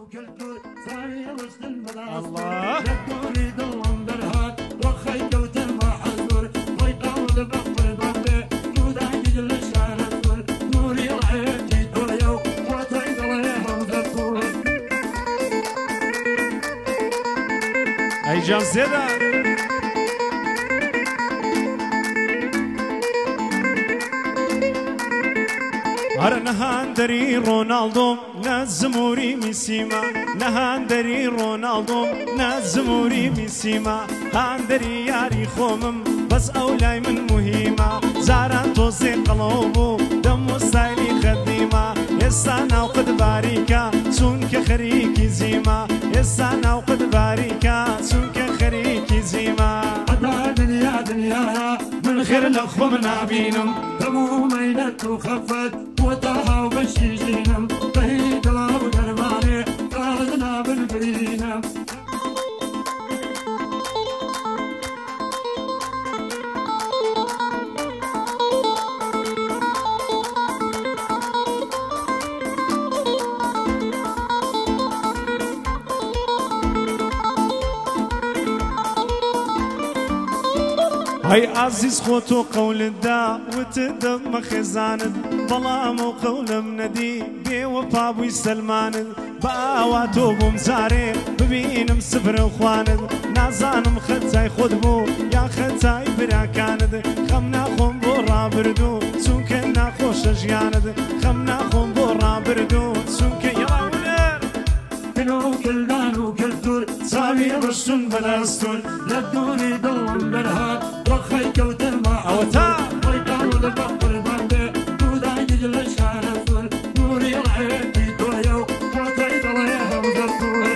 الله اي جام زيادة هر نهاندري رونالدو نزموري ميسيما نهاندري رونالدو نزموري ميسيما هاندري ياري خومم بس اولاي من مهمة زاران توزي قلوبو دمو ستايلي خديمة يسانا وقد باريكا سونك خريكي زيما يسانا وقد باريكا سونك خريكي زيما دنيا دنيا من خير الاخوة من عبينم دمو ميلت وخفت وطاها وبشيجينم طهيد الله ودرباني قادنا بالبرينم هاي عزيز خوتو قول الدا وتدم خزاند ظلام وقول مندي بي وبابوي سلمان باواتو بمزاري ببينم سفر وخواند نازانم خدزاي خدبو يا خدزاي براكاند خمنا خم بورا بردو سونكنا خوش جياند خمنا خم بورا بردو سونك يا ولر كلو كلدانو كالدور سامي رشن بلاستون لدوني دلم برهات وخي كوتر ما اوتا ويقال البحر بانده دودا يجل الشارفون نوري العيدي دويو وطيد الله وزرطور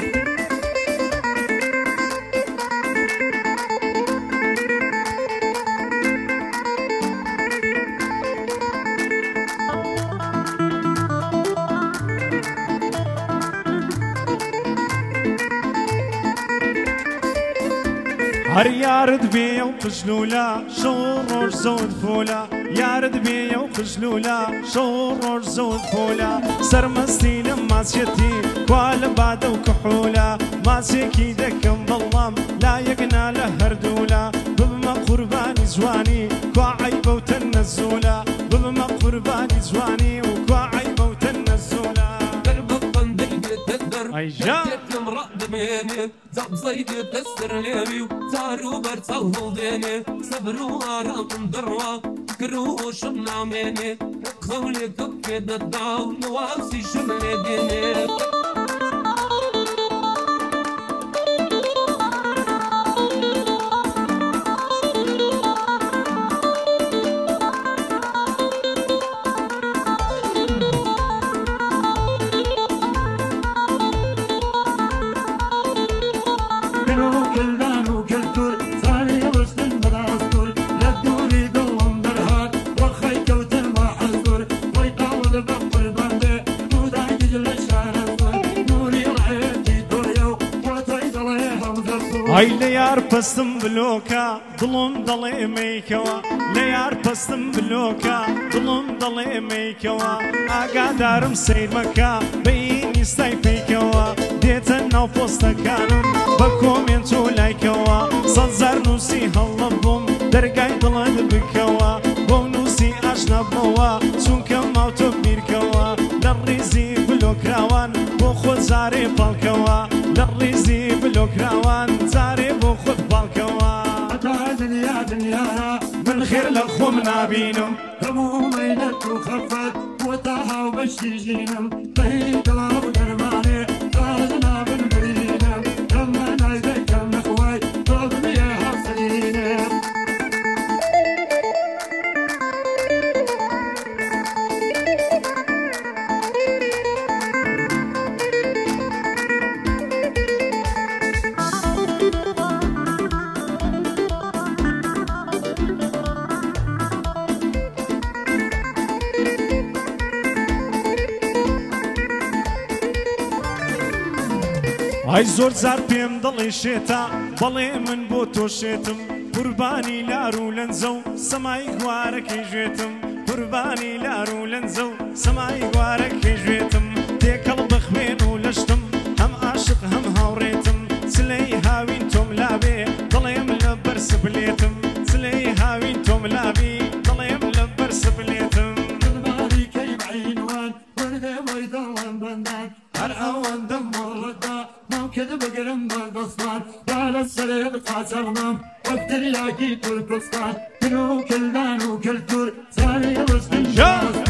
هر يارد بيا وخجلولا شور زود فولا يارد بيا وخجلولا شور زود فولا سرمستي لما سيتي قال بعد وكحولا ما سيكي دكم ظلام لا يقنا له هردولا بما قرباني زواني كوا عيبه وتنزولا بما قرباني زواني وكوا عيبه وتنزولا اي جا دميني زب زيد تسر ليبي وزارو برتوه ديني صبرو آرام دروا كرو شمنا ميني خولي كوكي دداو نواسي شمنا ديني هاي ليار بستم بلوكا ظلم ضلي ميكوا ليار بستم بلوكا ظلم ضلي ميكوا اقادرم سير مكا بيني ستاي بيكوا ديتنا وبوستا كانم بكومنتو لايكوا صنزر نوسي هاللبوم درقاي ضلد بكوا بونوسي اشنا بوا سونكا موتو بيركوا للريزي بلوكراوان بوخو زاري بالكوا للريزي بلوكراوان زاري بوخو بالكوا دنيا دنيا من خير الاخو منابينم دمو ميلت وخفت وطاها وبشيجينم طهيد الله ودرباني قادنا بالبرينم لما نايدك كم اخواي طلبني يا حسينم هاي زور زار بيم ضلي شيتا ضلي من بوتو شيتم قرباني لارو لنزو سماي قوارك جيتم قرباني لارو لنزو سماي قوارك جيتم ديك البخ بين ولشتم هم دڵم بەندان هەر ئەوەندەم مۆڵەتا ماکرد بگرم بە دەستان یا لە سەرێت قاچەڵمم وەک تریاکی تورکستان کرد و کلدان و کلتور زاری ڕستن